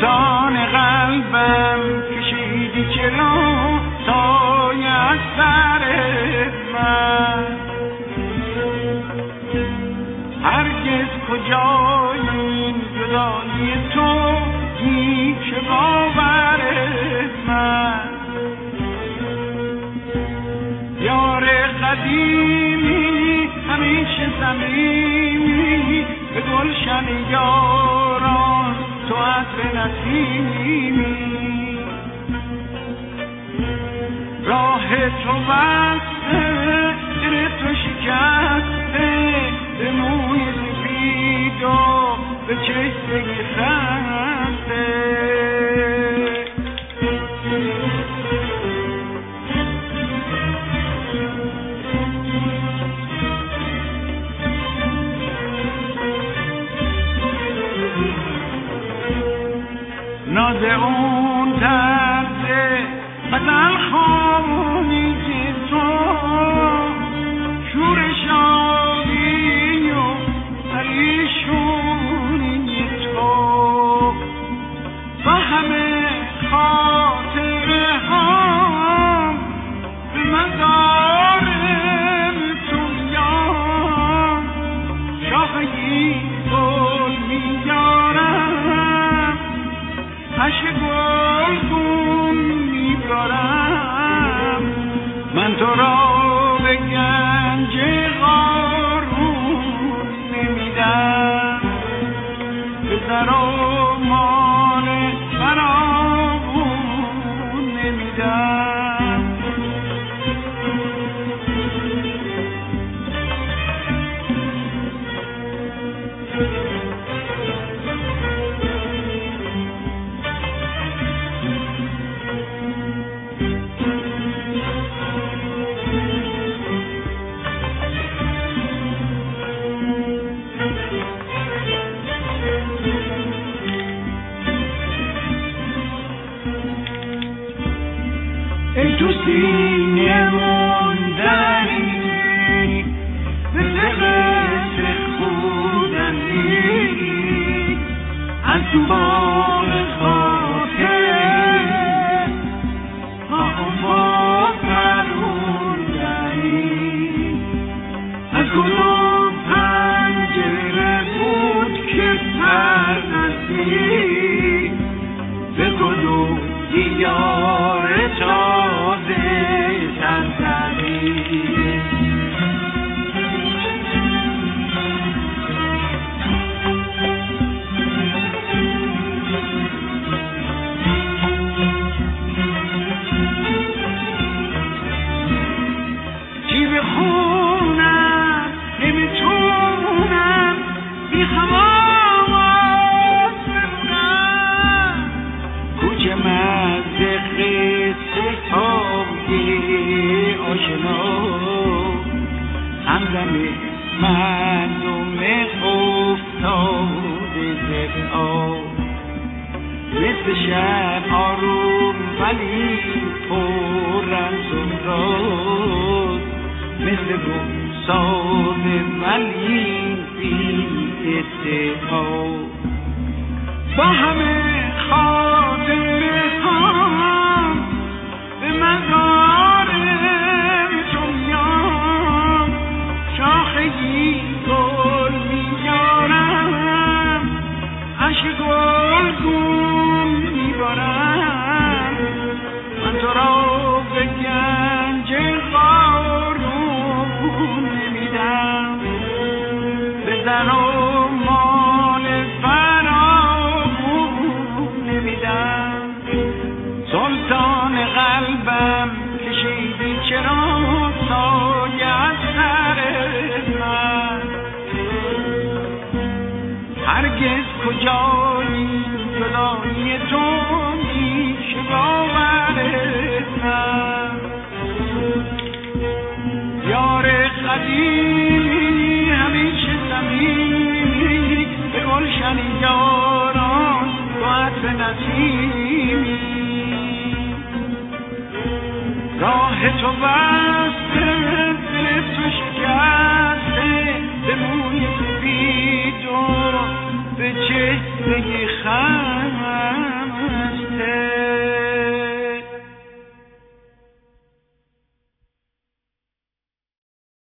سلطان قلبم کشیدی چرا سایه از سر من، هرگز کجای این جدایی تو میشه باور من. یار قدیمی همیشه صمیمی، به گلشن یاران تو عطر نسیمی، راه تو بسته دل تو شکسته، به موی سفید و به چشم خسته. ناز اون درده غزل خامونی که تو، شور شادی و پریشونی تو، با همه خاطره هم به مزار تو میام، شاخه‌ای گل میارم، عشق گلگون میبارم، من تو را به گنج قارون نمیدم، به زر و مال فراوون نمیدم. ای تو سینه موندنی، مثل قصر خودنی، از تو باغ خاطر با پروندنی، از کدوم پنجره بود که پردی، به کدوم دیار تازه سر زدی. چی بخونم نمیتونم بی حواس بمونم، کوچه مرد قصه های آشنا، همدم مردم افتاده زد آب، مثل شهر آروم ولی پر رمز و راز، مثل گم ساده ولی بی اتحاد، با همه خاطره هم به مزار تو میام، شاخه‌ای گل میارم، عشق گلگون میبارم، من تو را به گنج قارون نمیدم، به زر و مال فراوون نمیدم. سلطان قلبم کشیدی چرا سایه از سر من، هرگز کجایی جدایی تو میشه باور من. یار قدیمی همیشه صمیمی، به گلشن یاران تو عطر نسیمی، راه تو